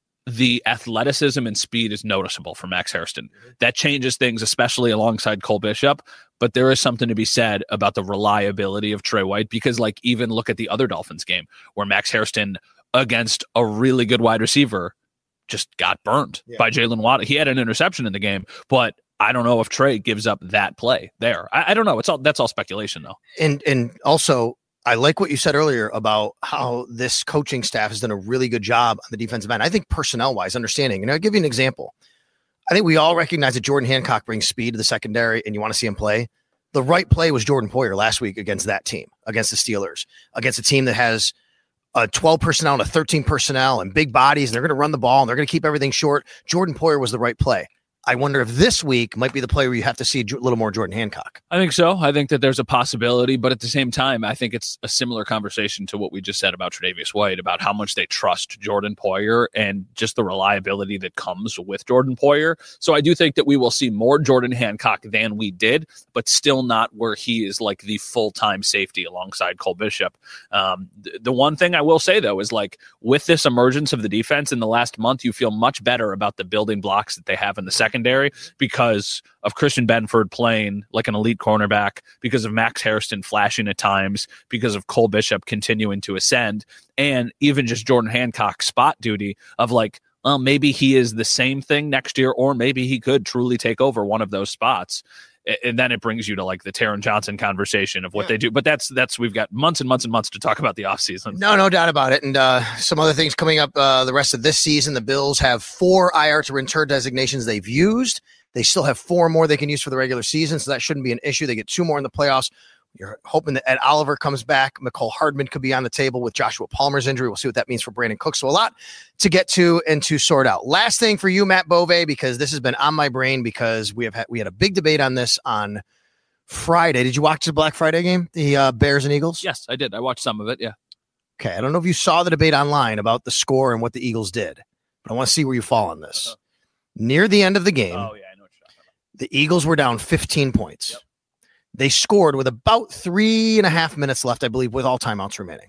the athleticism and speed is noticeable for Max Hairston. That changes things, especially alongside Cole Bishop. But there is something to be said about the reliability of Trey White, because like even look at the other Dolphins game where Max Hairston against a really good wide receiver just got burned yeah. by Jalen Waddle. He had an interception in the game, but I don't know if Trey gives up that play there. I, I don't know. It's all that's all speculation, though. And and also, I like what you said earlier about how this coaching staff has done a really good job on the defensive end. I think personnel-wise, understanding. And I'll give you an example. I think we all recognize that Jordan Hancock brings speed to the secondary, and you want to see him play. The right play was Jordan Poyer last week against that team, against the Steelers, against a team that has a twelve personnel and a thirteen personnel and big bodies, and they're going to run the ball and they're going to keep everything short. Jordan Poyer was the right play. I wonder if this week might be the play where you have to see a little more Jordan Hancock. I think so. I think that there's a possibility, but at the same time, I think it's a similar conversation to what we just said about Tre'Davious White, about how much they trust Jordan Poyer and just the reliability that comes with Jordan Poyer. So I do think that we will see more Jordan Hancock than we did, but still not where he is like the full-time safety alongside Cole Bishop. Um, th- the one thing I will say, though, is like with this emergence of the defense in the last month, you feel much better about the building blocks that they have in the second. Secondary because of Christian Benford playing like an elite cornerback, because of Max Hairston flashing at times, because of Cole Bishop continuing to ascend, and even just Jordan Hancock's spot duty of like, well, maybe he is the same thing next year, or maybe he could truly take over one of those spots. And then it brings you to like the Taron Johnson conversation of what yeah. they do. But that's, that's, we've got months and months and months to talk about the offseason. No, no doubt about it. And uh, some other things coming up uh, the rest of this season. The Bills have four I R to return designations they've used. They still have four more they can use for the regular season. So that shouldn't be an issue. They get two more in the playoffs. You're hoping that Ed Oliver comes back. McCole Hardman could be on the table with Joshua Palmer's injury. We'll see what that means for Brandon Cook. So a lot to get to and to sort out. Last thing for you, Matt Bove, because this has been on my brain because we have had, we had a big debate on this on Friday. Did you watch the Black Friday game, the uh, Bears and Eagles? Yes, I did. I watched some of it. Yeah. Okay. I don't know if you saw the debate online about the score and what the Eagles did, but I want to see where you fall on this. Uh-huh. Near the end of the game, oh, yeah, I know what you're talking about. The Eagles were down fifteen points. Yep. They scored with about three and a half minutes left, I believe, with all timeouts remaining.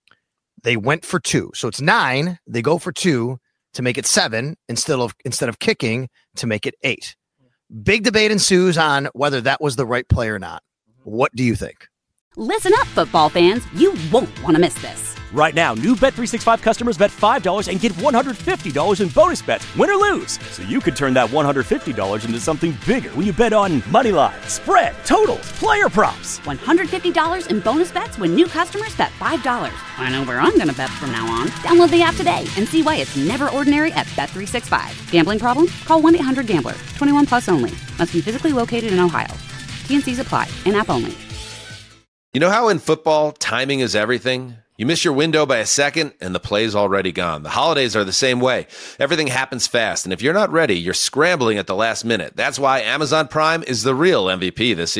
They went for two. So it's nine. They go for two to make it seven instead of instead of kicking to make it eight. Big debate ensues on whether that was the right play or not. What do you think? Listen up, football fans. You won't want to miss this. Right now, new Bet three sixty-five customers bet five dollars and get one hundred fifty dollars in bonus bets, win or lose. So you could turn that one hundred fifty dollars into something bigger when you bet on money line, spread, totals, player props. one hundred fifty dollars in bonus bets when new customers bet five dollars. I know where I'm going to bet from now on. Download the app today and see why it's never ordinary at Bet three sixty-five. Gambling problem? Call one eight hundred gambler. twenty-one plus only. Must be physically located in Ohio. T and C's apply. In-app only. You know how in football, timing is everything? You miss your window by a second, and the play's already gone. The holidays are the same way. Everything happens fast, and if you're not ready, you're scrambling at the last minute. That's why Amazon Prime is the real M V P this season.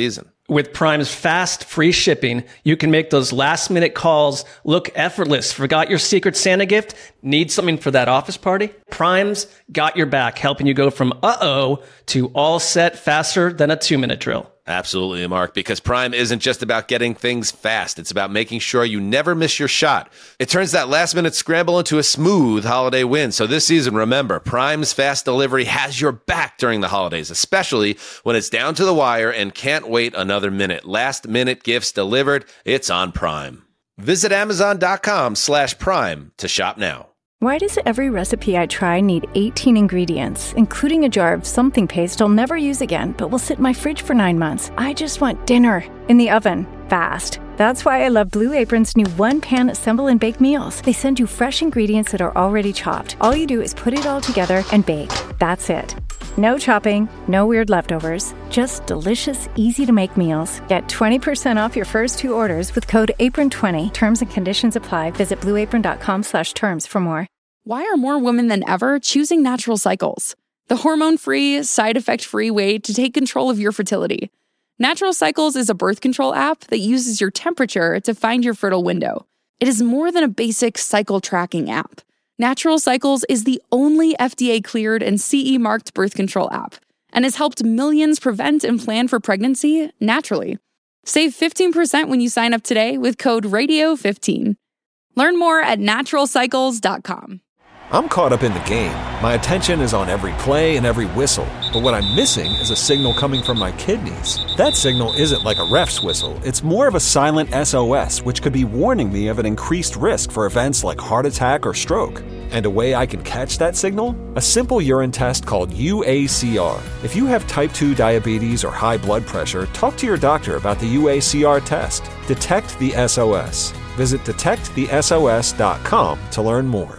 With Prime's fast, free shipping, you can make those last-minute calls look effortless. Forgot your Secret Santa gift? Need something for that office party? Prime's got your back, helping you go from uh-oh to all set faster than a two-minute drill. Absolutely, Mark, because Prime isn't just about getting things fast. It's about making sure you never miss your shot. It turns that last-minute scramble into a smooth holiday win. So this season, remember, Prime's fast delivery has your back during the holidays, especially when it's down to the wire and can't wait another minute. Last-minute gifts delivered, it's on Prime. Visit Amazon.com slash Prime to shop now. Why does every recipe I try need eighteen ingredients, including a jar of something paste I'll never use again, but will sit in my fridge for nine months? I just want dinner in the oven, fast. That's why I love Blue Apron's new one-pan assemble and bake meals. They send you fresh ingredients that are already chopped. All you do is put it all together and bake. That's it. No chopping, no weird leftovers, just delicious, easy-to-make meals. Get twenty percent off your first two orders with code apron twenty. Terms and conditions apply. Visit blueapron.com slash terms for more. Why are more women than ever choosing Natural Cycles? The hormone-free, side-effect-free way to take control of your fertility. Natural Cycles is a birth control app that uses your temperature to find your fertile window. It is more than a basic cycle tracking app. Natural Cycles is the only F D A-cleared and C E-marked birth control app and has helped millions prevent and plan for pregnancy naturally. Save fifteen percent when you sign up today with code radio fifteen. Learn more at natural cycles dot com. I'm caught up in the game. My attention is on every play and every whistle. But what I'm missing is a signal coming from my kidneys. That signal isn't like a ref's whistle. It's more of a silent S O S, which could be warning me of an increased risk for events like heart attack or stroke. And a way I can catch that signal? A simple urine test called U A C R. If you have type two diabetes or high blood pressure, talk to your doctor about the U A C R test. Detect the S O S. Visit detect the S O S dot com to learn more.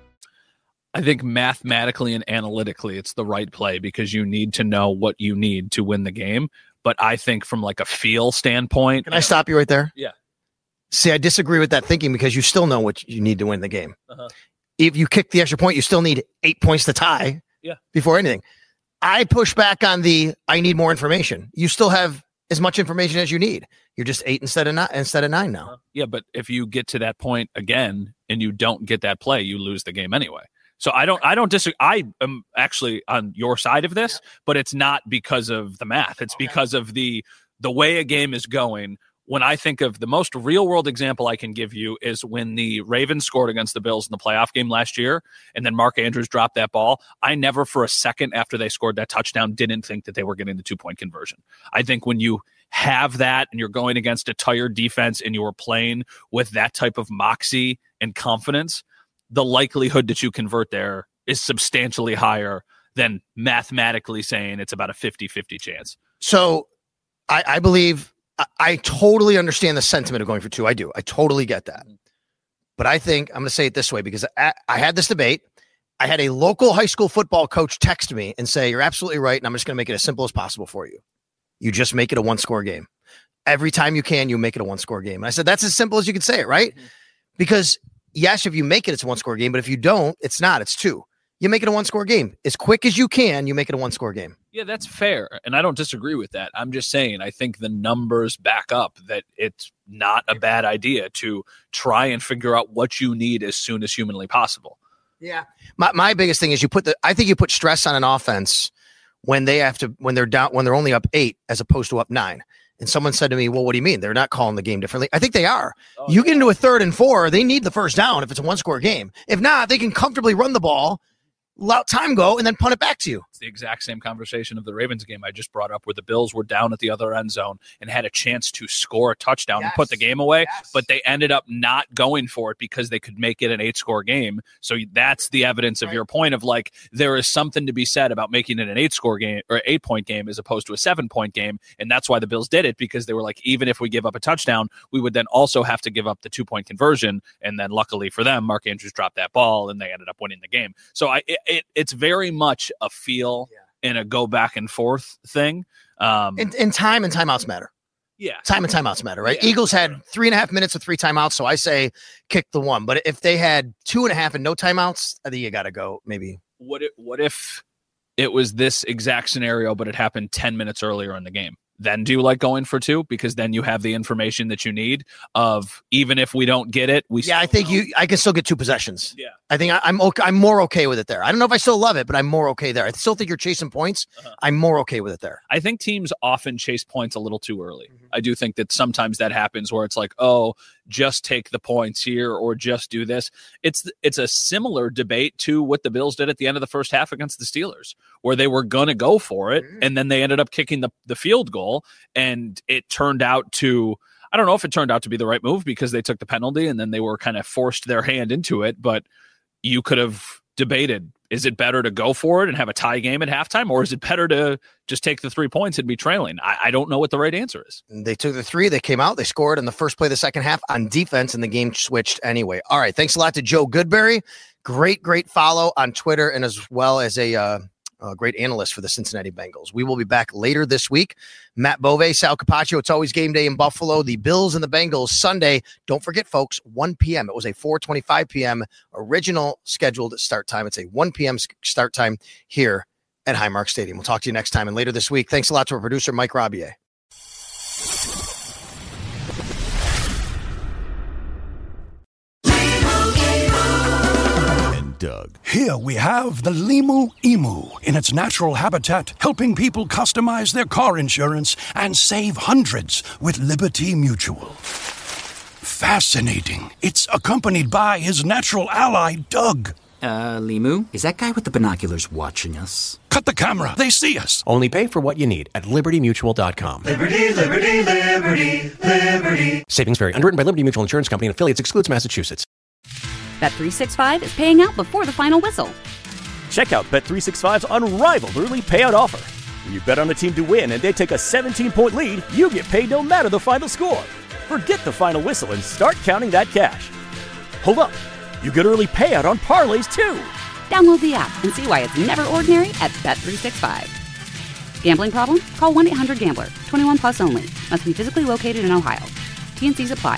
I think mathematically and analytically, it's the right play because you need to know what you need to win the game. But I think from like a feel standpoint. Can I stop you right there? Yeah. See, I disagree with that thinking because you still know what you need to win the game. Uh-huh. If you kick the extra point, you still need eight points to tie yeah. before anything. I push back on the, I need more information. You still have as much information as you need. You're just eight instead of nine, instead of nine now. Uh, yeah, but if you get to that point again and you don't get that play, you lose the game anyway. So I don't, I don't disagree. I am actually on your side of this, yeah. but it's not because of the math. It's okay. because of the the way a game is going. When I think of the most real world example I can give you is when the Ravens scored against the Bills in the playoff game last year, and then Mark Andrews dropped that ball. I never for a second after they scored that touchdown didn't think that they were getting the two point conversion. I think when you have that and you're going against a tired defense and you're playing with that type of moxie and confidence, the likelihood that you convert there is substantially higher than mathematically saying it's about a fifty-fifty chance. So I, I believe I, I totally understand the sentiment of going for two. I do. I totally get that. But I think I'm going to say it this way because I, I had this debate. I had a local high school football coach text me and say, you're absolutely right. And I'm just going to make it as simple as possible for you. You just make it a one score game. Every time you can, you make it a one score game. And I said, that's as simple as you can say it, right? Mm-hmm. Because yes, if you make it, it's a one-score game. But if you don't, it's not. It's two. You make it a one-score game. As quick as you can, you make it a one-score game. Yeah, that's fair. And I don't disagree with that. I'm just saying I think the numbers back up that it's not a bad idea to try and figure out what you need as soon as humanly possible. Yeah. My my biggest thing is you put the I think you put stress on an offense when they have to when they're down when they're only up eight as opposed to up nine. And someone said to me, well, what do you mean? They're not calling the game differently. I think they are. Oh, you yeah. get into a third and four, they need the first down if it's a one-score game. If not, they can comfortably run the ball, let time go, and then punt it back to you. It's the exact same conversation of the Ravens game I just brought up where the Bills were down at the other end zone and had a chance to score a touchdown yes. and put the game away, yes. but they ended up not going for it because they could make it an eight-score game. So that's the evidence of right. your point of, like, there is something to be said about making it an eight-score game or eight-point game as opposed to a seven-point game, and that's why the Bills did it, because they were like, even if we give up a touchdown, we would then also have to give up the two-point conversion, and then luckily for them, Mark Andrews dropped that ball, and they ended up winning the game. So I it, it it's very much a feel yeah. and a go back and forth thing. Um, and, and time and timeouts matter. Yeah. Time and timeouts matter, right? Yeah. Eagles had three and a half minutes with three timeouts. So I say kick the one, but if they had two and a half and no timeouts, I think you got to go maybe. What if, what if it was this exact scenario, but it happened ten minutes earlier in the game? then do you like going for two? Because then you have the information that you need of even if we don't get it, we yeah, I think know. you I can still get two possessions. Yeah, I think I, I'm okay. I'm more okay with it there. I don't know if I still love it, but I'm more okay there. I still think you're chasing points. Uh-huh. I'm more okay with it there. I think teams often chase points a little too early. Mm-hmm. I do think that sometimes that happens where it's like, oh, just take the points here or just do this. It's it's a similar debate to what the Bills did at the end of the first half against the Steelers, where they were going to go for it, mm-hmm. and then they ended up kicking the, the field goal, and it turned out to, I don't know if it turned out to be the right move because they took the penalty and then they were kind of forced their hand into it, but you could have debated, is it better to go for it and have a tie game at halftime, or is it better to just take the three points and be trailing? I, I don't know what the right answer is. They took the three, they came out, they scored in the first play of the second half on defense, and the game switched anyway. All right, thanks a lot to Joe Goodberry. Great, great follow on Twitter, and as well as a uh, a great analyst for the Cincinnati Bengals. We will be back later this week. Matt Bove, Sal Capaccio. It's always game day in Buffalo. The Bills and the Bengals Sunday. Don't forget, folks, one p.m. It was a four twenty-five p.m. original scheduled start time. It's a one p.m. start time here at Highmark Stadium. We'll talk to you next time and later this week. Thanks a lot to our producer, Mike Rabier. Doug. Here we have the Limu Emu in its natural habitat, helping people customize their car insurance and save hundreds with Liberty Mutual. Fascinating. It's accompanied by his natural ally, Doug. Uh, Limu, is that guy with the binoculars watching us? Cut the camera. They see us. Only pay for what you need at liberty mutual dot com. Liberty, liberty, liberty, liberty. Savings vary. Underwritten by Liberty Mutual Insurance Company and affiliates. Excludes Massachusetts. Bet three sixty-five is paying out before the final whistle. Check out Bet three sixty-five's unrivaled early payout offer. When you bet on a team to win and they take a seventeen-point lead, you get paid no matter the final score. Forget the final whistle and start counting that cash. Hold up. You get early payout on parlays, too. Download the app and see why it's never ordinary at Bet three sixty-five. Gambling problem? Call one eight hundred gambler. twenty-one plus only. Must be physically located in Ohio. T and C's apply.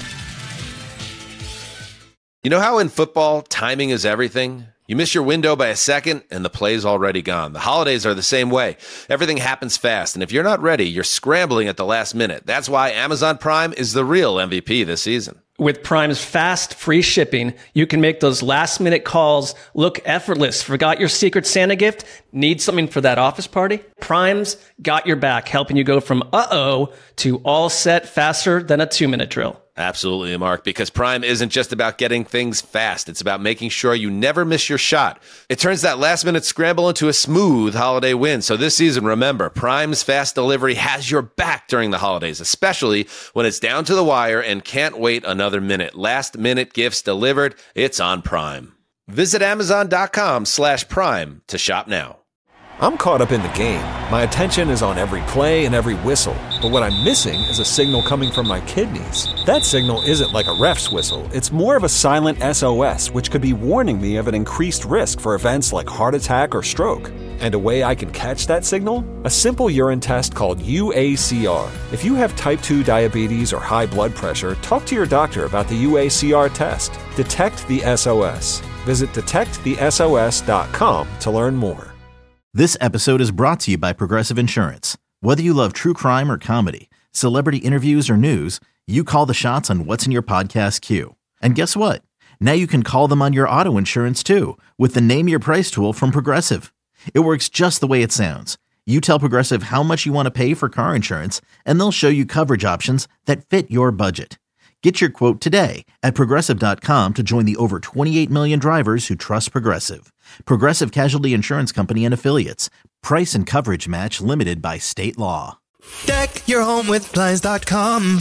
You know how in football, timing is everything? You miss your window by a second, and the play's already gone. The holidays are the same way. Everything happens fast, and if you're not ready, you're scrambling at the last minute. That's why Amazon Prime is the real M V P this season. With Prime's fast, free shipping, you can make those last-minute calls look effortless. Forgot your Secret Santa gift? Need something for that office party? Prime's got your back, helping you go from uh-oh to all set faster than a two-minute drill. Absolutely, Mark, because Prime isn't just about getting things fast. It's about making sure you never miss your shot. It turns that last-minute scramble into a smooth holiday win. So this season, remember, Prime's fast delivery has your back during the holidays, especially when it's down to the wire and can't wait another minute. Last-minute gifts delivered. It's on Prime. Visit amazon.com slash prime to shop now. I'm caught up in the game. My attention is on every play and every whistle. But what I'm missing is a signal coming from my kidneys. That signal isn't like a ref's whistle. It's more of a silent S O S, which could be warning me of an increased risk for events like heart attack or stroke. And a way I can catch that signal? A simple urine test called U A C R. If you have type two diabetes or high blood pressure, talk to your doctor about the U A C R test. Detect the S O S. Visit detect the S O S dot com to learn more. This episode is brought to you by Progressive Insurance. Whether you love true crime or comedy, celebrity interviews or news, you call the shots on what's in your podcast queue. And guess what? Now you can call them on your auto insurance too with the Name Your Price tool from Progressive. It works just the way it sounds. You tell Progressive how much you want to pay for car insurance, and they'll show you coverage options that fit your budget. Get your quote today at Progressive dot com to join the over twenty-eight million drivers who trust Progressive. Progressive Casualty Insurance Company and Affiliates. Price and coverage match limited by state law. Deck your home with Blinds dot com.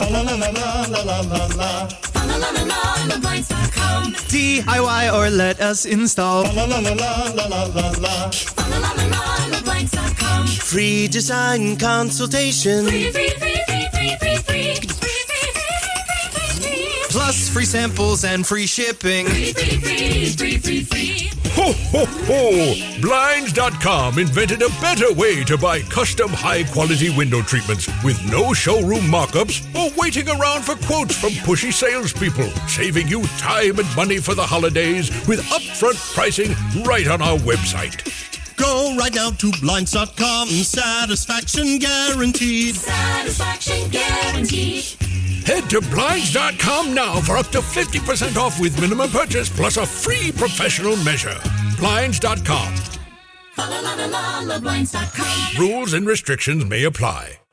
D I Y or let us install. Free design consultation. Free, free, free, free, free, free, free. Plus free samples and free shipping. Free, free, free, free, free, free. Ho, ho, ho! Blinds dot com invented a better way to buy custom high-quality window treatments with no showroom mock-ups or waiting around for quotes from pushy salespeople, saving you time and money for the holidays with upfront pricing right on our website. Go Go right now to Blinds dot com. Satisfaction guaranteed. Satisfaction guaranteed. Head to Blinds dot com now for up to fifty percent off with minimum purchase plus a free professional measure. Blinds dot com. La la la la la, Blinds dot com. Rules and restrictions may apply.